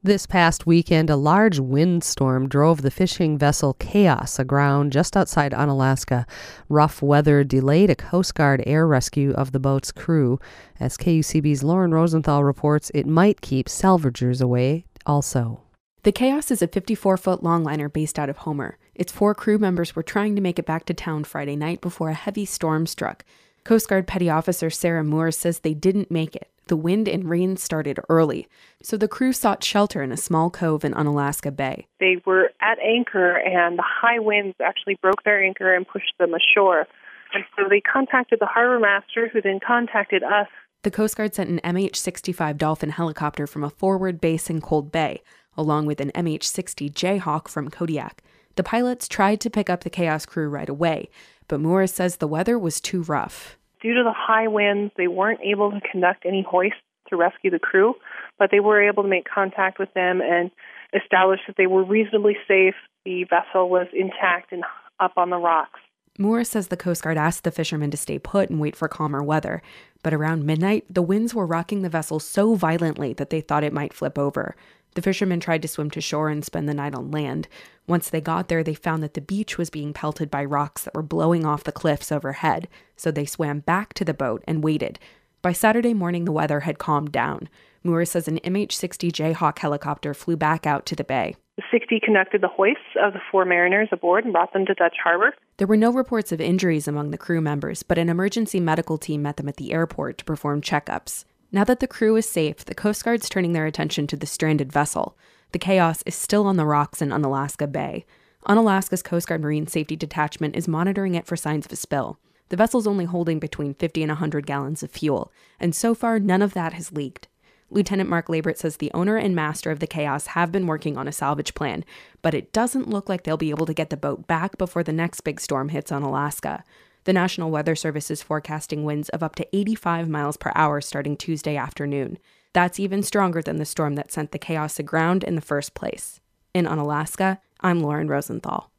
This past weekend, a large windstorm drove the fishing vessel Chaos aground just outside Unalaska. Rough weather delayed a Coast Guard air rescue of the boat's crew. As KUCB's Lauren Rosenthal reports, it might keep salvagers away also. The Chaos is a 54-foot longliner based out of Homer. Its 4 crew members were trying to make it back to town Friday night before a heavy storm struck. Coast Guard Petty Officer Sarah Moore says they didn't make it. The wind and rain started early, so the crew sought shelter in a small cove in Unalaska Bay. They were at anchor, and the high winds actually broke their anchor and pushed them ashore. And so they contacted the harbor master, who then contacted us. The Coast Guard sent an MH-65 Dolphin helicopter from a forward base in Cold Bay, along with an MH-60 Jayhawk from Kodiak. The pilots tried to pick up the Chaos crew right away, but Morris says the weather was too rough. Due to the high winds, they weren't able to conduct any hoists to rescue the crew, but they were able to make contact with them and establish that they were reasonably safe. The vessel was intact and up on the rocks. Morris says the Coast Guard asked the fishermen to stay put and wait for calmer weather, but around midnight, the winds were rocking the vessel so violently that they thought it might flip over. The fishermen tried to swim to shore and spend the night on land. Once they got there, they found that the beach was being pelted by rocks that were blowing off the cliffs overhead, so they swam back to the boat and waited. By Saturday morning, the weather had calmed down. Moore says an MH-60 Jayhawk helicopter flew back out to the bay. The 60 conducted the hoists of the 4 mariners aboard and brought them to Dutch Harbor. There were no reports of injuries among the crew members, but an emergency medical team met them at the airport to perform checkups. Now that the crew is safe, the Coast Guard's turning their attention to the stranded vessel. The Chaos is still on the rocks in Unalaska Bay. Unalaska's Coast Guard Marine Safety Detachment is monitoring it for signs of a spill. The vessel's only holding between 50 and 100 gallons of fuel, and so far none of that has leaked. Lieutenant Mark Labert says the owner and master of the Chaos have been working on a salvage plan, but it doesn't look like they'll be able to get the boat back before the next big storm hits Unalaska. The National Weather Service is forecasting winds of up to 85 miles per hour starting Tuesday afternoon. That's even stronger than the storm that sent the Chaos aground in the first place. In Unalaska, I'm Lauren Rosenthal.